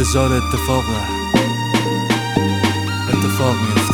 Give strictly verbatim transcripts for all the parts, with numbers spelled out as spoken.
انتظار اتفاق اتفاق میفته.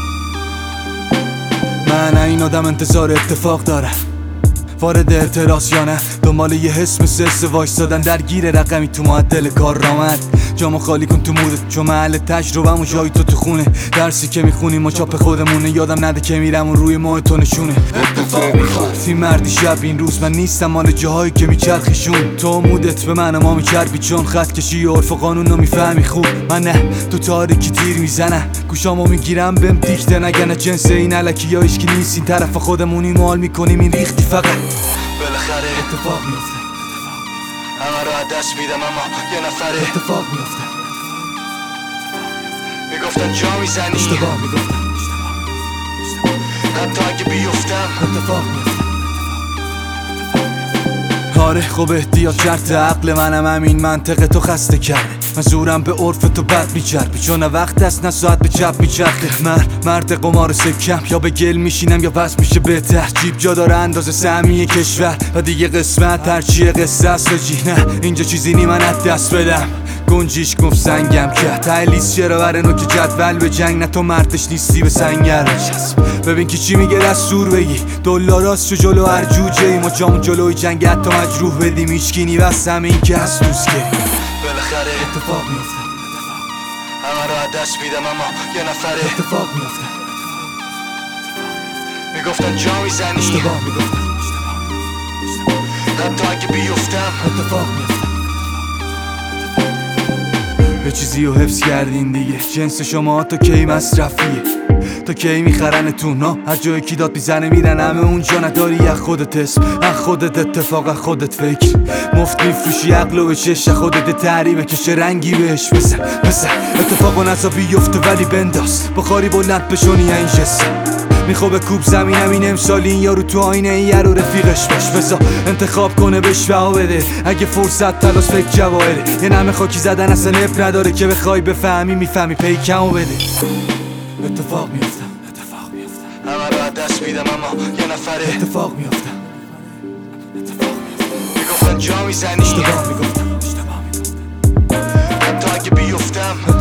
من این آدم انتظار اتفاق داره، وارد اعتراض یا نه، دنبال یه حس مثل سه وایستادن درگیر رقمی تو معدل کار رامد. جامو خالی کن تو مودت، چون محل تجربه‌مو جای تو تو خونه. درسی که میخونیم و چاپ خودمونه، یادم نده که میرم اون روی ماه تو نشونه. اتفاق میخواد فی مردی شب این روز، من نیستم مال جاهایی که میچرخیشون. تو مودت به من ما میچربی، چون خط کشی عرف و قانون رو میفهمی خوب. من نه تو تاریکی تیر میزنم، گوشامو میگیرم بهم دیکته نگنه. جنس این علکی یا ایشکی نیست، این طرف خودمونی مال میکنیم این ریختی فقط. بالاخره اتفاق میفته، همه رو از دست میدم اما یه نفره. اتفاق میفته، میگفتن جا میزنی، اشتباه میگفتم، حتی اگه بیفتم اتفاق میفته. آره خب احتیاط شرط عقل منم، همین منطقه تو خسته کرده. من زورم به عرف تو بد میچربی، چون وقت است نه ساعت به چپ میچرخه. من مرد قمار سکم، یا به گل میشینم یا پس میشه بهتر. جیب جا داره اندازه سهمی کشور و دیگه قسمت هرچیه قصه است جی. نه اینجا چیزی نی من از دست بدم، گنجیش گفت سنگم کرد. ته لیست چرا بره نو که جدول به جنگ، نه تو مردش نیستی به سنگر نشست. ببین که چی میگه دستور بگی، دولاراست شو جلو هر جوجه ای. ما جامون جلوی جنگ حتی مجروح بدیم، ایشکی نی بس همه این که هست دوست گریم. بالاخره اتفاق میفته، همه رو از دست میدم اما یه نفره. اتفاق میفته، میگفتن جا میزنی، اشتباه میگفتم، حتی اگه بیفتم اتفاق میفته. یه چیزی رو حفظ کردین دیگه، جنس شما تا کی مصرفیه، تا کی میخرنتون ها. هر جایی کی داد میزنه میرن همه اونجا. نداری از خودت اسم، از خودت اتفاق، از خودت فکر. مفت میفروشی عقل و بچش، از خودت تحریمه که چه رنگی بهش بزن بزن. اتفاقا نزا بیفته ولی بنداز، بخاری بلند بشونی این جسم. میخوابه کوب زمین همین امسال، این یارو تو آینه این یارو رفیقش باش. بزا انتخاب کنه بهش بها بده، اگه فرصت تلاش فکر جواهره. یه نمه خاکی زدن اصلا اب نداره، که بخوای بفهمی میفهمی پیکمو بده. اتفاق میفته، اتفاق میفته، همه رو از دست میدم اما یه نفره. اتفاق میفته، اتفاق میفته، میگفتن جا میزنی، اشتباه میگفتم، اشتباه میگفتم، حتی اگه بیفتم